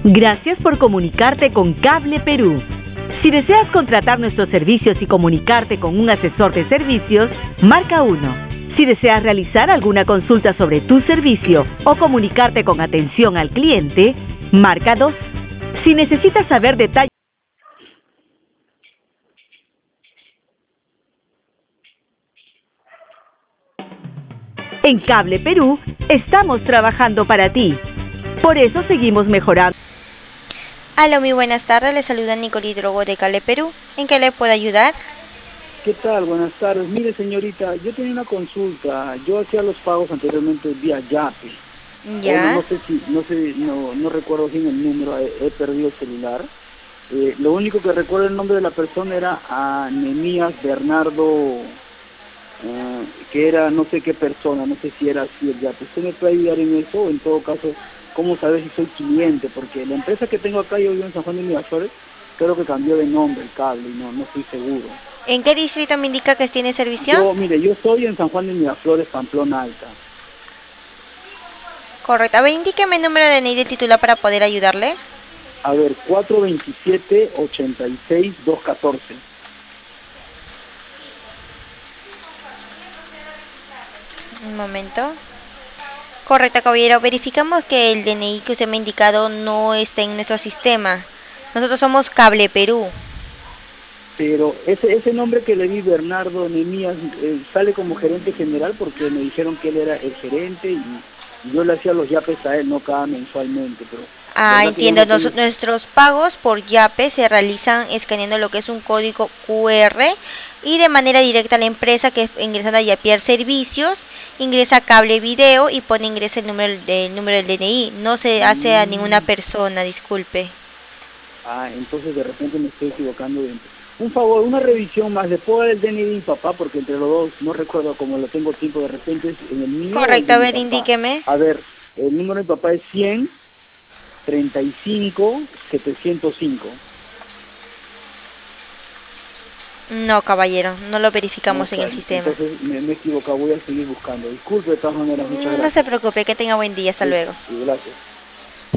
Gracias por comunicarte con Cable Perú. Si deseas contratar nuestros servicios y comunicarte con un asesor de servicios, marca 1. Si deseas realizar alguna consulta sobre tu servicio o comunicarte con atención al cliente, marca 2. Si necesitas saber detalles. En Cable Perú estamos trabajando para ti. Por eso seguimos mejorando. Aló, muy buenas tardes, le saluda Nicole Drogo de Cable Perú. ¿En qué le puedo ayudar? ¿Qué tal? Buenas tardes. Mire, señorita, yo tenía una consulta. Yo hacía los pagos anteriormente vía Yape. Ya. No recuerdo bien el número, he perdido el celular. Lo único que recuerdo el nombre de la persona era Anemías Bernardo, que era no sé qué persona, no sé si era así el Yape. ¿Usted me puede ayudar en eso? En todo caso, ¿cómo saber si soy cliente? Porque la empresa que tengo acá, yo vivo en San Juan de Miraflores, creo que cambió de nombre el cable y no estoy seguro. ¿En qué distrito me indica que tiene servicio? Yo estoy en San Juan de Miraflores, Pamplona Alta. Correcto. A ver, indíqueme el número de DNI del titular para poder ayudarle. A ver, 427-86-214. Un momento. Correcto, caballero. Verificamos que el DNI que usted me ha indicado no está en nuestro sistema. Nosotros somos Cable Perú. Pero ese nombre que le di, Bernardo Nemías, sale como gerente general porque me dijeron que él era el gerente y yo le hacía los yapes a él, no cada mensualmente. Pero Entiendo. Nuestros pagos por Yape se realizan escaneando lo que es un código QR y de manera directa a la empresa, que ingresando a Yapier Servicios, ingresa a Cable Video y ingresa el número del DNI. No se hace a ninguna persona, disculpe. Entonces de repente me estoy equivocando. Un favor, una revisión más. ¿Le puedo dar el DNI de mi papá? Porque entre los dos no recuerdo, como lo tengo tiempo, de repente es en el mío. Correcto, a ver, indíqueme. A ver, el número de mi papá es 100-35-705. No, caballero, no lo verificamos en el sistema. Entonces me he equivocado, voy a seguir buscando. Disculpe, de todas maneras, muchas gracias. No se preocupe, que tenga buen día, hasta luego. Sí, gracias.